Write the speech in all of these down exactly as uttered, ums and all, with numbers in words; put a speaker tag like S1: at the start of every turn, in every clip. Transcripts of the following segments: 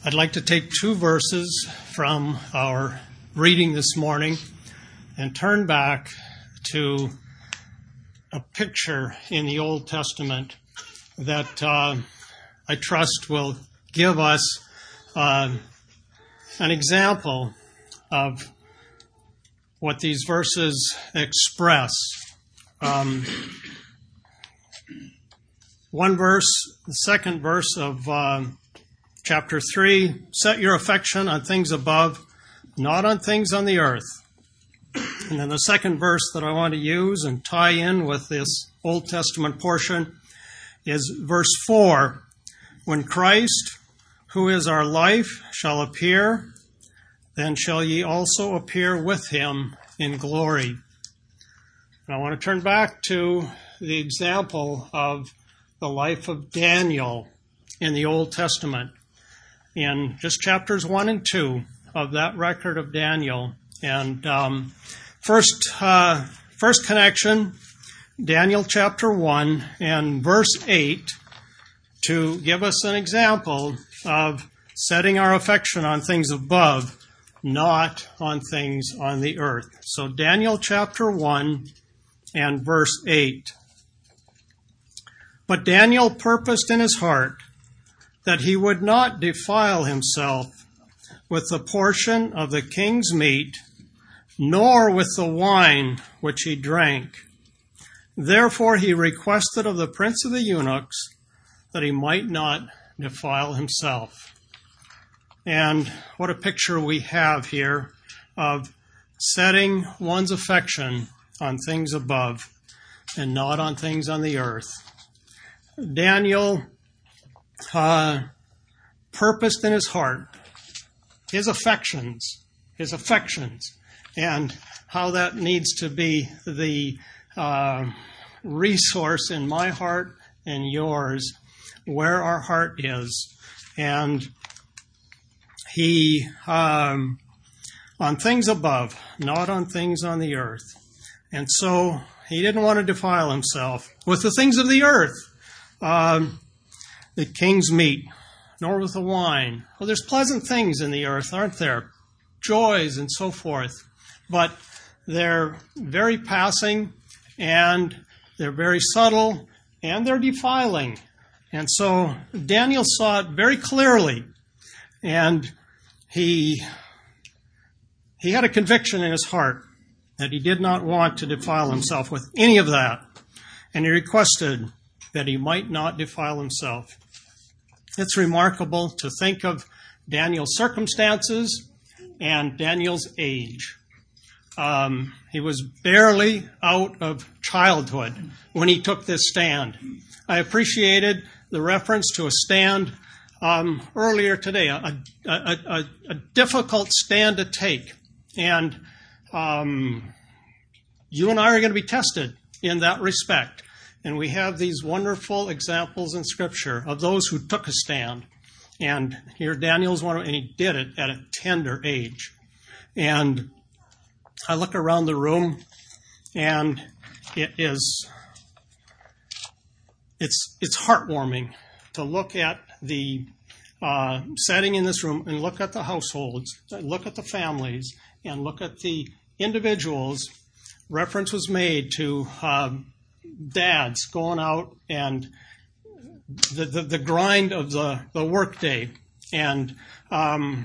S1: I'd like to take two verses from our reading this morning and turn back to a picture in the Old Testament that uh, I trust will give us uh, an example of what these verses express. Um, one verse, the second verse of uh, chapter three, set your affection on things above, not on things on the earth. And then the second verse that I want to use and tie in with this Old Testament portion is verse four. When Christ, who is our life, shall appear, then shall ye also appear with him in glory. And I want to turn back to the example of the life of Daniel in the Old Testament, in just chapters one and two of that record of Daniel. And um, first, uh, first connection, Daniel chapter one and verse eight, to give us an example of setting our affection on things above, not on things on the earth. So Daniel chapter one and verse eight. But Daniel purposed in his heart that he would not defile himself with the portion of the king's meat, nor with the wine which he drank. Therefore he requested of the prince of the eunuchs that he might not defile himself. And what a picture we have here of setting one's affection on things above and not on things on the earth. Daniel uh, purposed in his heart his affections, his affections, and how that needs to be the uh, resource in my heart and yours, where our heart is. And he, um, on things above, not on things on the earth. And so he didn't want to defile himself with the things of the earth, um, the king's meat, nor with the wine. Well, there's pleasant things in the earth, aren't there? Joys and so forth. But they're very passing, and they're very subtle, and they're defiling. And so Daniel saw it very clearly, and he, he had a conviction in his heart that he did not want to defile himself with any of that, and he requested that he might not defile himself. It's remarkable to think of Daniel's circumstances and Daniel's age. Um, he was barely out of childhood when he took this stand. I appreciated the reference to a stand um, earlier today, a, a, a, a difficult stand to take. And um, you and I are going to be tested in that respect. And we have these wonderful examples in Scripture of those who took a stand. And here Daniel's one, and he did it at a tender age. And I look around the room, and it is, it's it's heartwarming to look at the uh, setting in this room and look at the households, look at the families, and look at the individuals. Reference was made to um, dads going out and the, the, the grind of the, the workday. And um,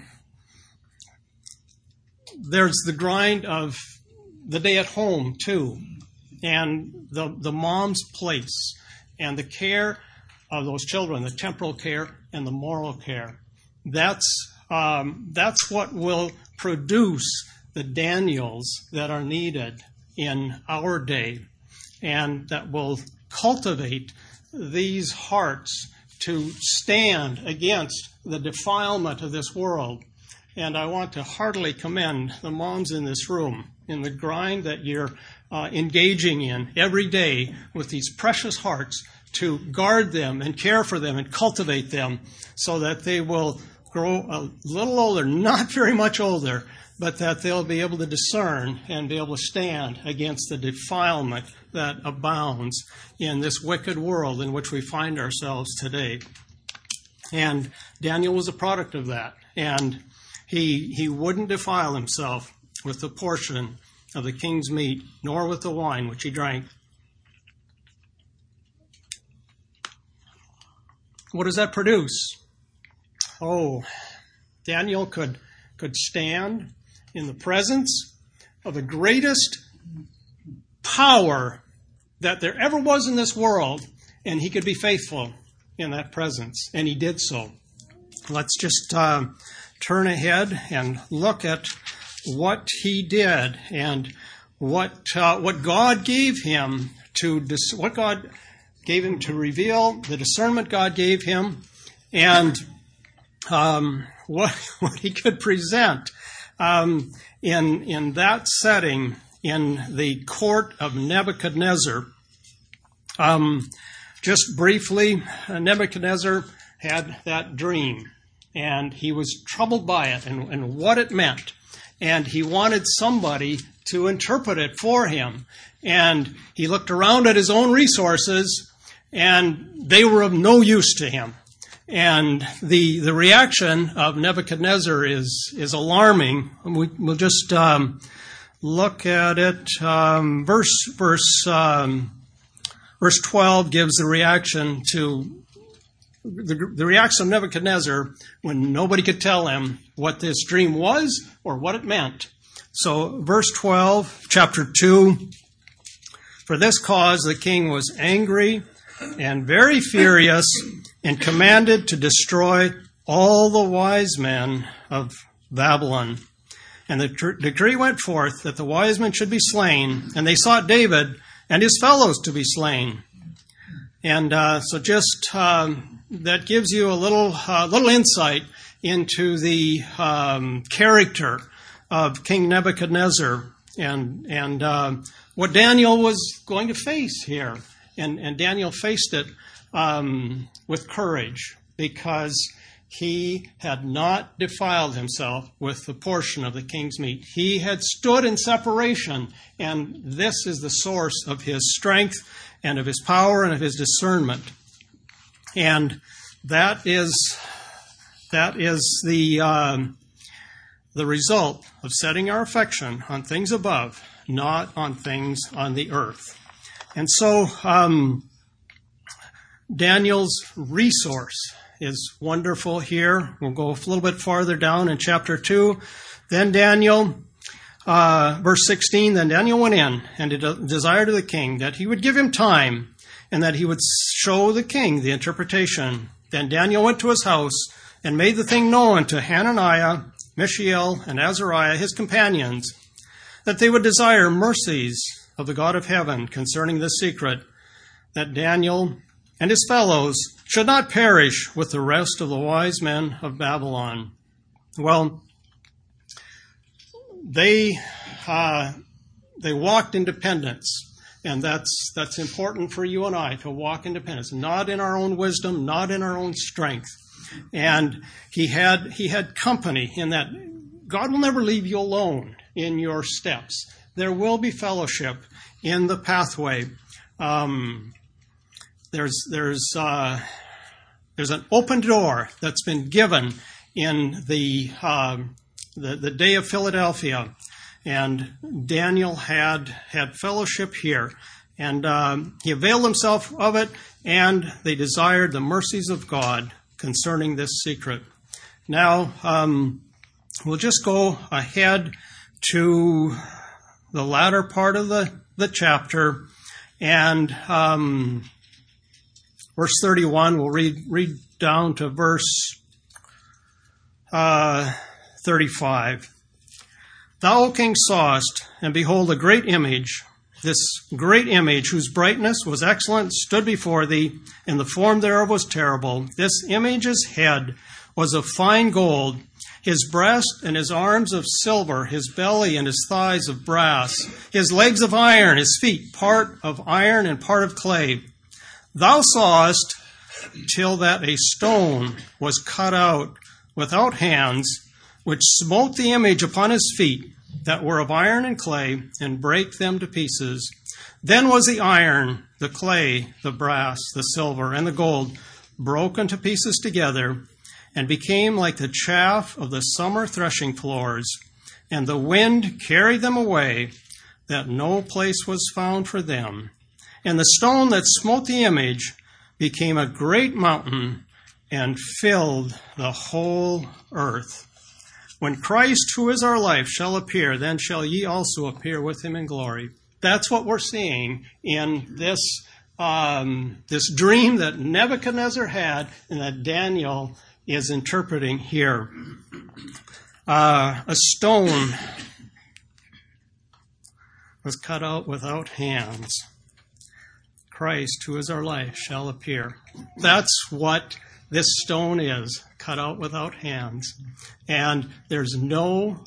S1: there's the grind of the day at home, too, and the, the mom's place and the care of those children, the temporal care and the moral care. That's, um, that's what will produce the Daniels that are needed in our day, and that will cultivate these hearts to stand against the defilement of this world. And I want to heartily commend the moms in this room in the grind that you're uh, engaging in every day with these precious hearts to guard them and care for them and cultivate them so that they will grow a little older, not very much older, but that they'll be able to discern and be able to stand against the defilement that abounds in this wicked world in which we find ourselves today. And Daniel was a product of that. And he he wouldn't defile himself with the portion of the king's meat, nor with the wine which he drank. What does that produce? Oh, Daniel could, could stand in the presence of the greatest power that there ever was in this world, and he could be faithful in that presence, and he did so. Let's just uh, turn ahead and look at what he did and what uh, what God gave him to dis- what God gave him to reveal, the discernment God gave him, and um, what what he could present um, in in that setting in the court of Nebuchadnezzar. Um, just briefly, Nebuchadnezzar had that dream, and he was troubled by it and, and what it meant. And he wanted somebody to interpret it for him. And he looked around at his own resources, and they were of no use to him. And the the reaction of Nebuchadnezzar is is alarming. We, we'll just um, look at it. Um, verse verse um, verse twelve gives the reaction to the, the reaction of Nebuchadnezzar when nobody could tell him what this dream was or what it meant. So, verse twelve, chapter two. For this cause the king was angry and very furious, and commanded to destroy all the wise men of Babylon. And the tr- decree went forth that the wise men should be slain, and they sought David and his fellows to be slain. And uh, so just um, that gives you a little uh, little insight into the um, character of King Nebuchadnezzar and and uh, what Daniel was going to face here. And, and Daniel faced it um, with courage, because he had not defiled himself with the portion of the king's meat. He had stood in separation, and this is the source of his strength and of his power and of his discernment. And that is that is the um, the result of setting our affection on things above, not on things on the earth. And so um, Daniel's resource is wonderful here. We'll go a little bit farther down in chapter two. Then Daniel, uh, verse sixteen, then Daniel went in and desired of the king that he would give him time and that he would show the king the interpretation. Then Daniel went to his house and made the thing known to Hananiah, Mishael, and Azariah, his companions, that they would desire mercies of the God of heaven concerning this secret, that Daniel and his fellows should not perish with the rest of the wise men of Babylon. Well, they uh, they walked in dependence, and that's that's important for you and I, to walk in dependence, not in our own wisdom, not in our own strength. And he had he had company in that God will never leave you alone in your steps. There will be fellowship in the pathway. Um, there's there's uh, there's an open door that's been given in the, uh, the the day of Philadelphia, and Daniel had had fellowship here, and um, he availed himself of it, and they desired the mercies of God concerning this secret. Now um, we'll just go ahead to the latter part of the, the chapter, and um, verse thirty-one, we'll read read down to verse uh, thirty-five. Thou, O king, sawest, and behold, a great image, this great image, whose brightness was excellent, stood before thee, and the form thereof was terrible. This image's head was of fine gold, his breast and his arms of silver, his belly and his thighs of brass, his legs of iron, his feet part of iron and part of clay. Thou sawest till that a stone was cut out without hands, which smote the image upon his feet, that were of iron and clay, and brake them to pieces. Then was the iron, the clay, the brass, the silver, and the gold broken to pieces together, and became like the chaff of the summer threshing floors, and the wind carried them away, that no place was found for them. And the stone that smote the image became a great mountain and filled the whole earth. When Christ, who is our life, shall appear, then shall ye also appear with him in glory. That's what we're seeing in this um, this dream that Nebuchadnezzar had and that Daniel is interpreting here. Uh, a stone was cut out without hands. Christ, who is our life, shall appear. That's what this stone is, cut out without hands. And there's no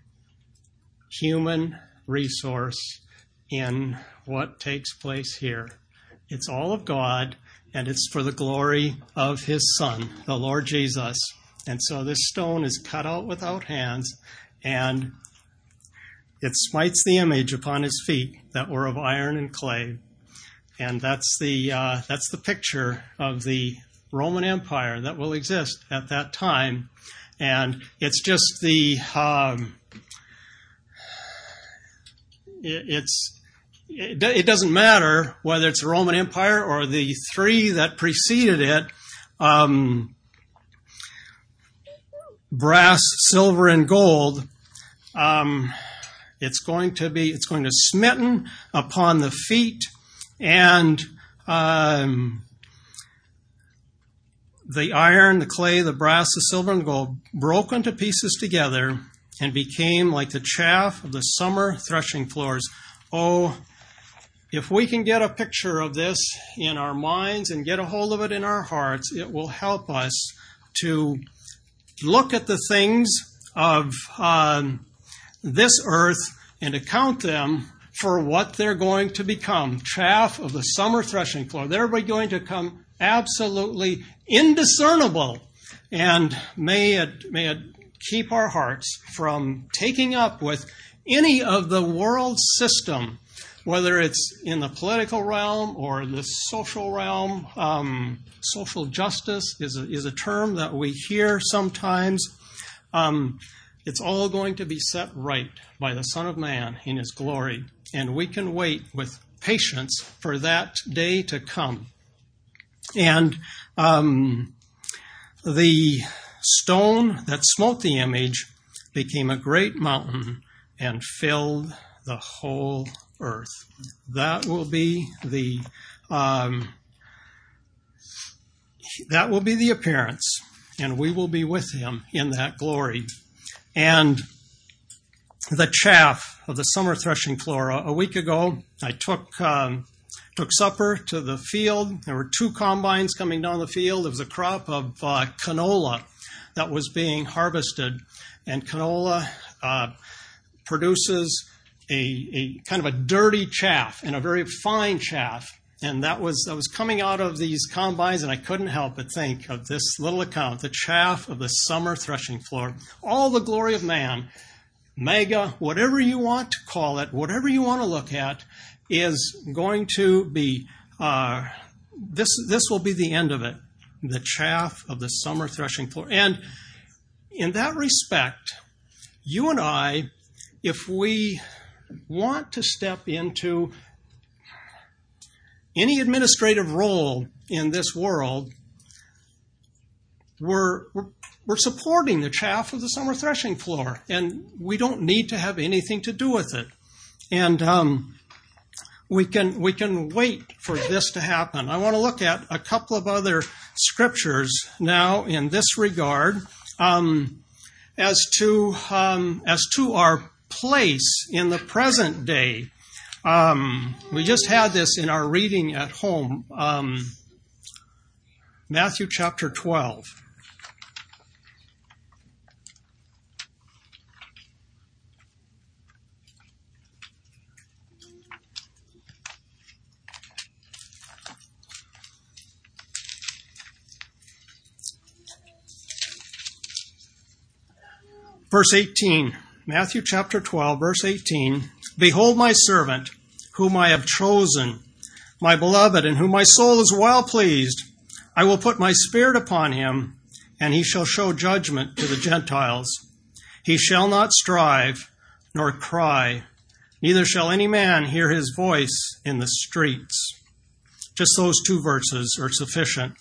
S1: human resource in what takes place here. It's all of God, and it's for the glory of his Son, the Lord Jesus. And so this stone is cut out without hands, and it smites the image upon his feet that were of iron and clay. And that's the uh, that's the picture of the Roman Empire that will exist at that time. And it's just the um, it, it's it, it doesn't matter whether it's the Roman Empire or the three that preceded it. Um, brass, silver, and gold. Um, it's going to be it's going to smitten upon the feet, and um, the iron, the clay, the brass, the silver, and gold broken to pieces together and became like the chaff of the summer threshing floors. Oh, if we can get a picture of this in our minds and get a hold of it in our hearts, it will help us to look at the things of um, this earth and to count them for what they're going to become. Chaff of the summer threshing floor. They're going to come absolutely indiscernible. And may it, may it keep our hearts from taking up with any of the world system, whether it's in the political realm or the social realm. Um, social justice is a, is a term that we hear sometimes. Um, it's all going to be set right by the Son of Man in his glory. And we can wait with patience for that day to come. And um, the stone that smote the image became a great mountain and filled the whole earth. That will be the um, that will be the appearance, and we will be with him in that glory. And the chaff of the summer threshing floor. A week ago, I took um, took supper to the field. There were two combines coming down the field. There was a crop of uh, canola that was being harvested, and canola uh, produces a, a kind of a dirty chaff and a very fine chaff. And that was that was coming out of these combines, and I couldn't help but think of this little account, the chaff of the summer threshing floor. All the glory of man, mega, whatever you want to call it, whatever you want to look at, is going to be, uh, this this will be the end of it, the chaff of the summer threshing floor. And in that respect, you and I, if we want to step into any administrative role in this world, we're, we're we're supporting the chaff of the summer threshing floor, and we don't need to have anything to do with it. And um, we can we can wait for this to happen. I want to look at a couple of other scriptures now in this regard, um, as to um, as to our place in the present day. Um, we just had this in our reading at home, um, Matthew chapter twelve. Verse eighteen, Matthew chapter twelve, verse eighteen. Behold my servant, whom I have chosen, my beloved, in whom my soul is well pleased. I will put my spirit upon him, and he shall show judgment to the Gentiles. He shall not strive nor cry, neither shall any man hear his voice in the streets. Just those two verses are sufficient.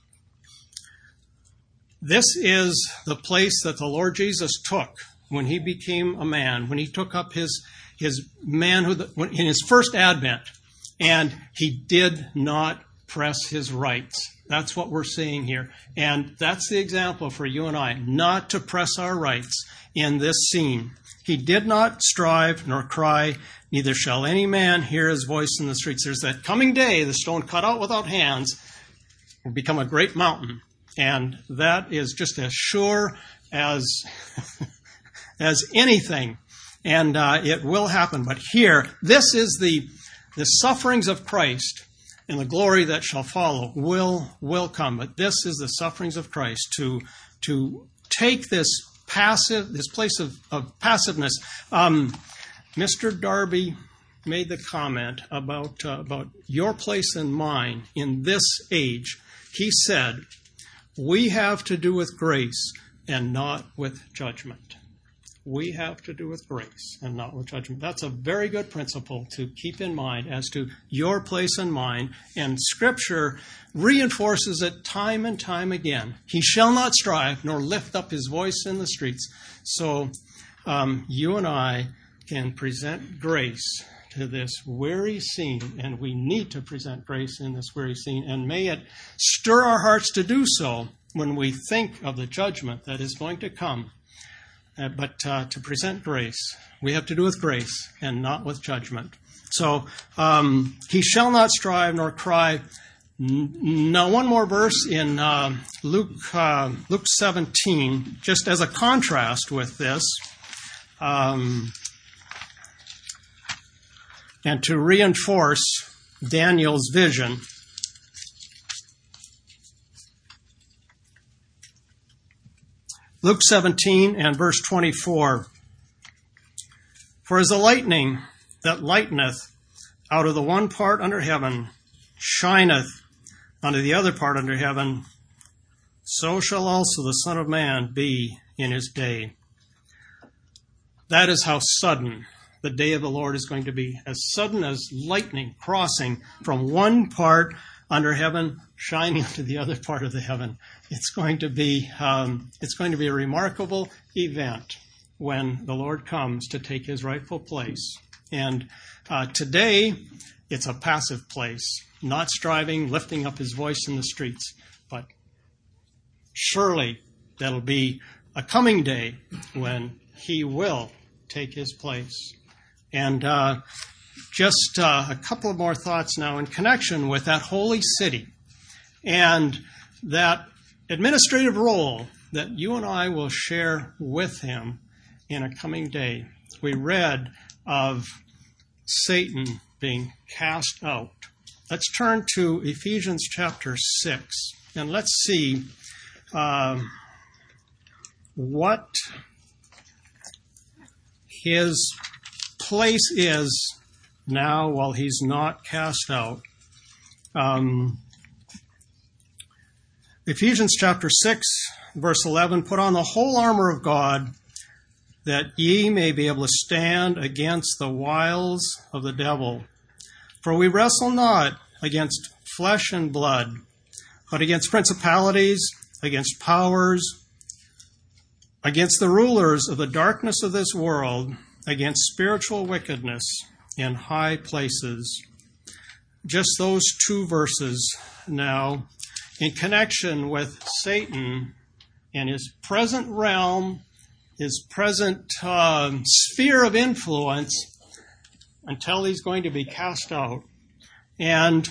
S1: This is the place that the Lord Jesus took when he became a man, when he took up his, his manhood in his first advent, and he did not press his rights. That's what we're seeing here. And that's the example for you and I, not to press our rights in this scene. He did not strive nor cry, neither shall any man hear his voice in the streets. There's that coming day, the stone cut out without hands will become a great mountain. And that is just as sure as, as anything. And uh, it will happen. But here, this is the, the sufferings of Christ, and the glory that shall follow will will come. But this is the sufferings of Christ, to to take this passive, this place of, of passiveness. Um, Mister Darby made the comment about uh, about your place and mine in this age. He said, we have to do with grace and not with judgment. We have to do with grace and not with judgment. That's a very good principle to keep in mind as to your place and mine. And Scripture reinforces it time and time again. He shall not strive nor lift up his voice in the streets. So um, you and I can present grace to this weary scene, and we need to present grace in this weary scene. And may it stir our hearts to do so when we think of the judgment that is going to come. Uh, but uh, to present grace, we have to do with grace and not with judgment. So, um, he shall not strive nor cry. N- now, one more verse in uh, Luke uh, Luke seventeen, just as a contrast with this, um, and to reinforce Daniel's vision. Luke seventeen and verse twenty-four. For as the lightning that lighteneth out of the one part under heaven shineth unto the other part under heaven, so shall also the Son of Man be in his day. That is how sudden the day of the Lord is going to be. As sudden as lightning crossing from one part under heaven, shining to the other part of the heaven. It's going to be um, it's going to be a remarkable event when the Lord comes to take his rightful place. And uh, today, it's a passive place, not striving, lifting up his voice in the streets. But surely that'll be a coming day when he will take his place. And uh, just uh, a couple of more thoughts now in connection with that holy city and that administrative role that you and I will share with him in a coming day. We read of Satan being cast out. Let's turn to Ephesians chapter six, and let's see um, what his place is now while he's not cast out. Um, Ephesians chapter six, verse eleven, put on the whole armor of God, that ye may be able to stand against the wiles of the devil. For we wrestle not against flesh and blood, but against principalities, against powers, against the rulers of the darkness of this world, against spiritual wickedness in high places. Just those two verses now, in connection with Satan and his present realm, his present uh, sphere of influence, until he's going to be cast out. And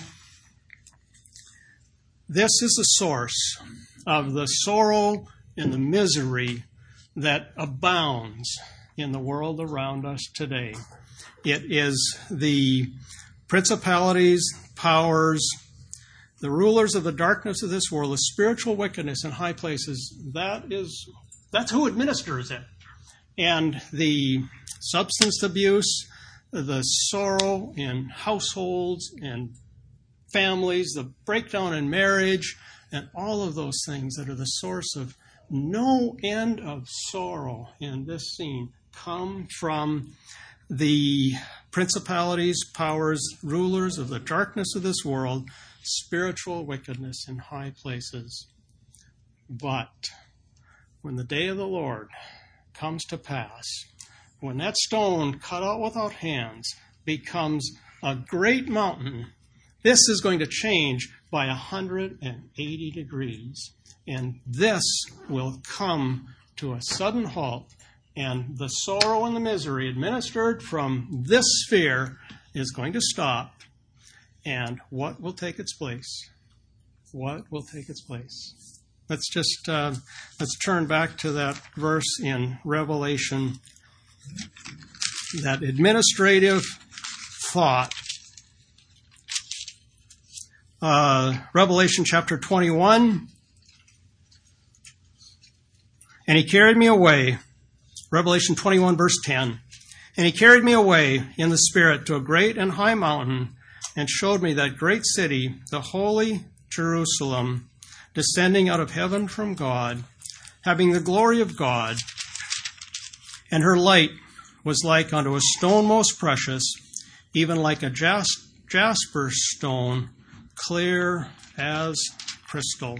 S1: this is the source of the sorrow and the misery that abounds in the world around us today. It is the principalities, powers, the rulers of the darkness of this world, the spiritual wickedness in high places. That is, that's who administers it. And the substance abuse, the sorrow in households and families, the breakdown in marriage, and all of those things that are the source of no end of sorrow in this scene come from the principalities, powers, rulers of the darkness of this world, spiritual wickedness in high places. But when the day of the Lord comes to pass, when that stone cut out without hands becomes a great mountain, this is going to change by one hundred eighty degrees. And this will come to a sudden halt. And the sorrow and the misery administered from this sphere is going to stop. And what will take its place? What will take its place? Let's just, uh, let's turn back to that verse in Revelation, that administrative thought. Uh, Revelation chapter twenty-one. And he carried me away, Revelation twenty-one, verse ten. And he carried me away in the Spirit to a great and high mountain, and showed me that great city, the holy Jerusalem, descending out of heaven from God, having the glory of God. And her light was like unto a stone most precious, even like a jas- jasper stone, clear as crystal.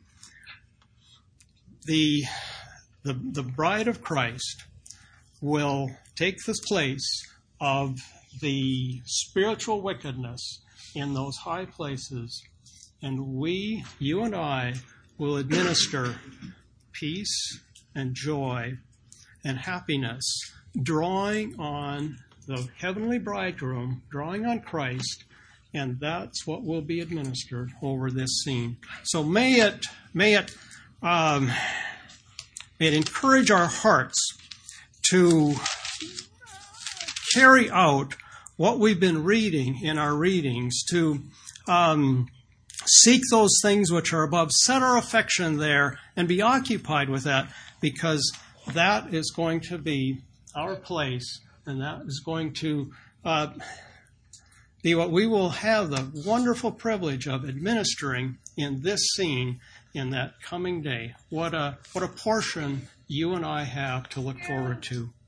S1: The, the, the bride of Christ will take the place of the spiritual wickedness in those high places, and we, you and I, will administer peace and joy and happiness, drawing on the heavenly bridegroom, drawing on Christ, and that's what will be administered over this scene. So may it, may it, um, may it encourage our hearts to carry out what we've been reading in our readings, to um, seek those things which are above, set our affection there, and be occupied with that, because that is going to be our place, and that is going to uh, be what we will have the wonderful privilege of administering in this scene in that coming day. What a, what a portion you and I have to look forward to.